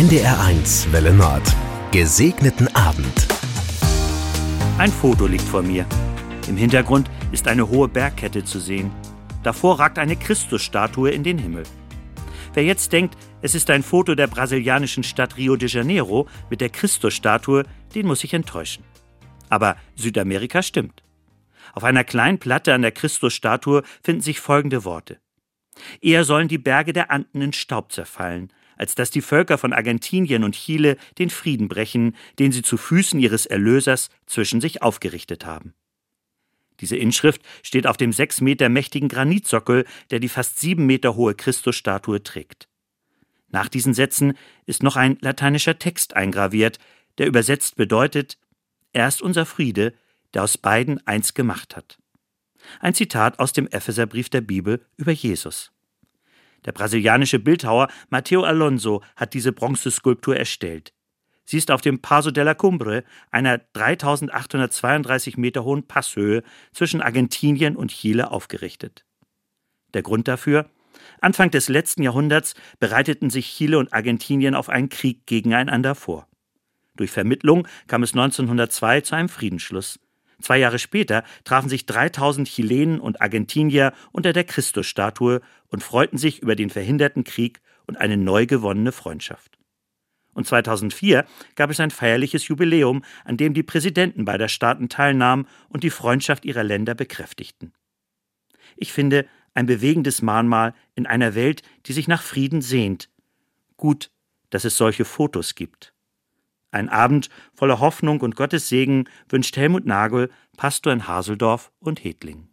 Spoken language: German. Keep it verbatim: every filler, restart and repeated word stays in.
N D R eins Welle Nord. Gesegneten Abend. Ein Foto liegt vor mir. Im Hintergrund ist eine hohe Bergkette zu sehen. Davor ragt eine Christusstatue in den Himmel. Wer jetzt denkt, es ist ein Foto der brasilianischen Stadt Rio de Janeiro mit der Christusstatue, den muss ich enttäuschen. Aber Südamerika stimmt. Auf einer kleinen Platte an der Christusstatue finden sich folgende Worte: Eher sollen die Berge der Anden in Staub zerfallen, als dass die Völker von Argentinien und Chile den Frieden brechen, den sie zu Füßen ihres Erlösers zwischen sich aufgerichtet haben. Diese Inschrift steht auf dem sechs Meter mächtigen Granitsockel, der die fast sieben Meter hohe Christusstatue trägt. Nach diesen Sätzen ist noch ein lateinischer Text eingraviert, der übersetzt bedeutet: Er ist unser Friede, der aus beiden eins gemacht hat. Ein Zitat aus dem Epheserbrief der Bibel über Jesus. Der brasilianische Bildhauer Matteo Alonso hat diese Bronzeskulptur erstellt. Sie ist auf dem Paso de la Cumbre, einer dreitausendachthundertzweiunddreißig Meter hohen Passhöhe zwischen Argentinien und Chile, aufgerichtet. Der Grund dafür? Anfang des letzten Jahrhunderts bereiteten sich Chile und Argentinien auf einen Krieg gegeneinander vor. Durch Vermittlung kam es neunzehnhundertzwei zu einem Friedensschluss. Zwei Jahre später trafen sich dreitausend Chilenen und Argentinier unter der Christusstatue und freuten sich über den verhinderten Krieg und eine neu gewonnene Freundschaft. Und zweitausendvier gab es ein feierliches Jubiläum, an dem die Präsidenten beider Staaten teilnahmen und die Freundschaft ihrer Länder bekräftigten. Ich finde, ein bewegendes Mahnmal in einer Welt, die sich nach Frieden sehnt. Gut, dass es solche Fotos gibt. Ein Abend voller Hoffnung und Gottes Segen wünscht Helmut Nagel, Pastor in Haseldorf und Hedling.